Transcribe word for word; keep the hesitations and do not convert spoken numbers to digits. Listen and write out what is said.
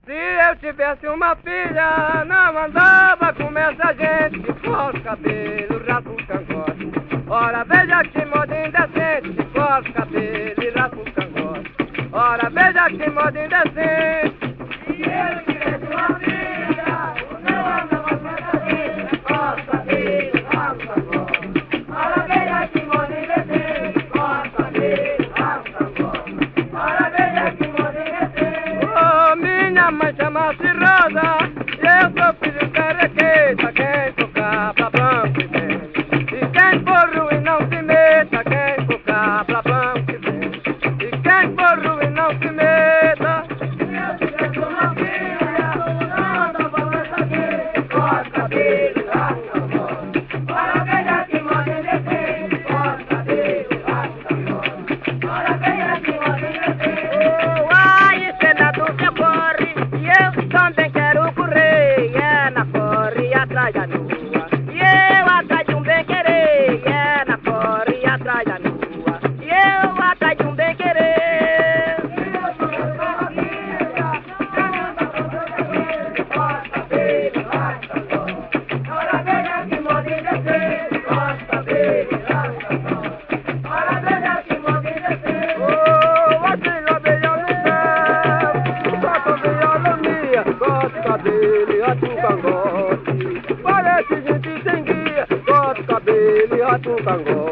Se eu tivesse uma filha, não andava com essa gente que corta os cabelos, rasga o cangote. Ora, veja que moda indecente, que corta os cabelos e rasga o cangote. Ora, veja que moda indecente. Se eu tivesse uma filha, não andava com essa gente que corta os cabelos, rasga o cangote. Ora, veja que moda indecente, que corta os cabelos, rasga o cangote. Ora, veja que moda indecente. Oh, minha mãe chama-se Rosa, e eu sou filho de Terequeta, quem tocar pra banco e vem. E quem for ruim não se meta, quem tocar pra banco e vem. E quem for ruim não se meta. Se eu tivesse uma filha, não andava com essa gente, corta cabelo, rasga a voz. Ora, veja que moda indecente, corta cabelo, rasga a voz. Ora, veja que moda indecente. Oh, ai, cena do que corre, e eu também quero correr, é na corre atrás da nua. E eu atrás de um bem querer, é na corre atrás da nua. E eu atrás de um bem querer. Ora, veja que moda indecente, corta cabelo, rasga a voz. Ora, veja que moda indecente. Oh, assim a viola no céu, toca viola minha, corta cabelo e rata o cangote. Parece gente sem guia, corta cabelo e rata o cangote.